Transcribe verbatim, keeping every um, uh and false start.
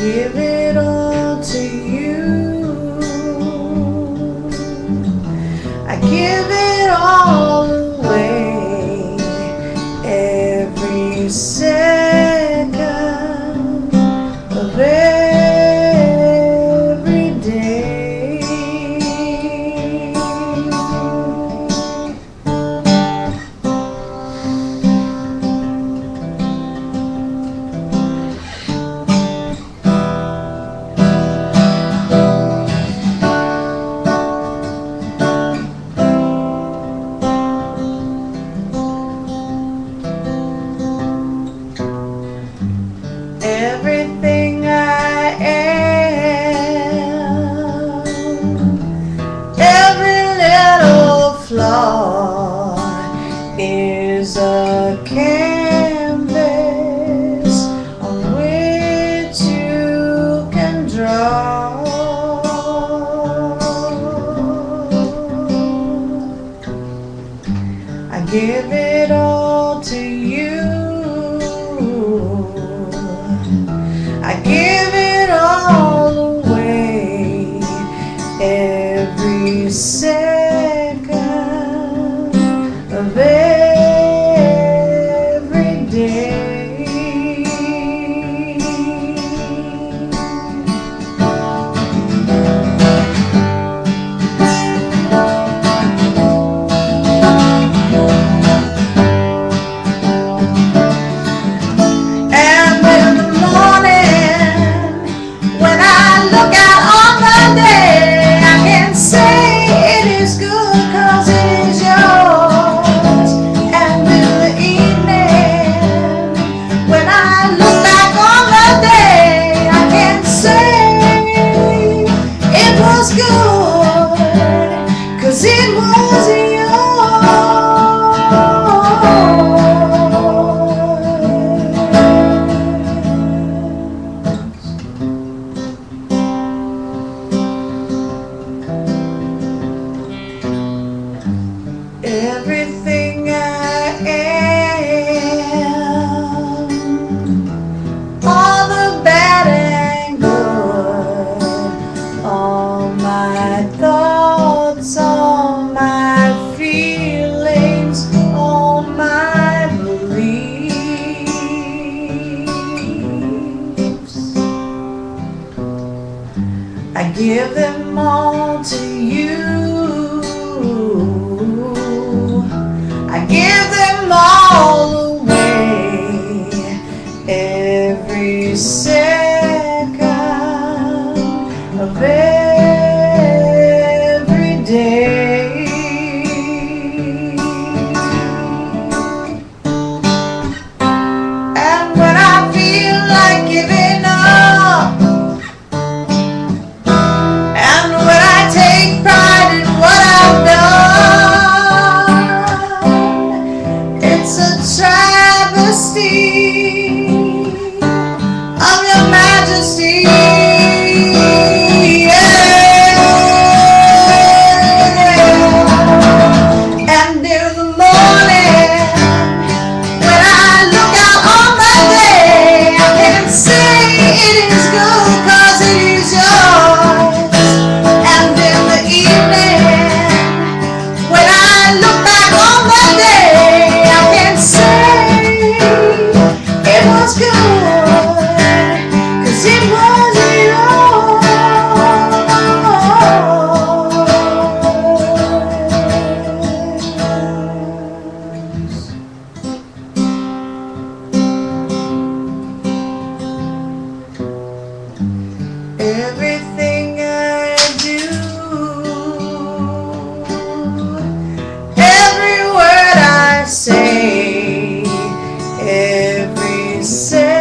give it all to you. I give it all away, every second of every day. Everything I am, every little flaw is a canvas on which you can draw. I give it all to you. I give it all away, every second of every day. And in the morning, when I look out on the day, I can say it is good cause it is yours. And in the evening, when I look back on the day, I can say it was good cause it was yours. Everything I am, all the bad and good, all my thoughts, all my feelings, all my beliefs, I give them all to you. I give them all away, every second of every day. And when I feel like giving up, and when I take pride in what I've done, it's a travesty of your majesty. Yeah. And in the morning, when I look out on the day, I can say it is good cause it is yours. And in the evening, when I look back on the day, I can say it was good cause it was yours. Everything I do, every word I say, every second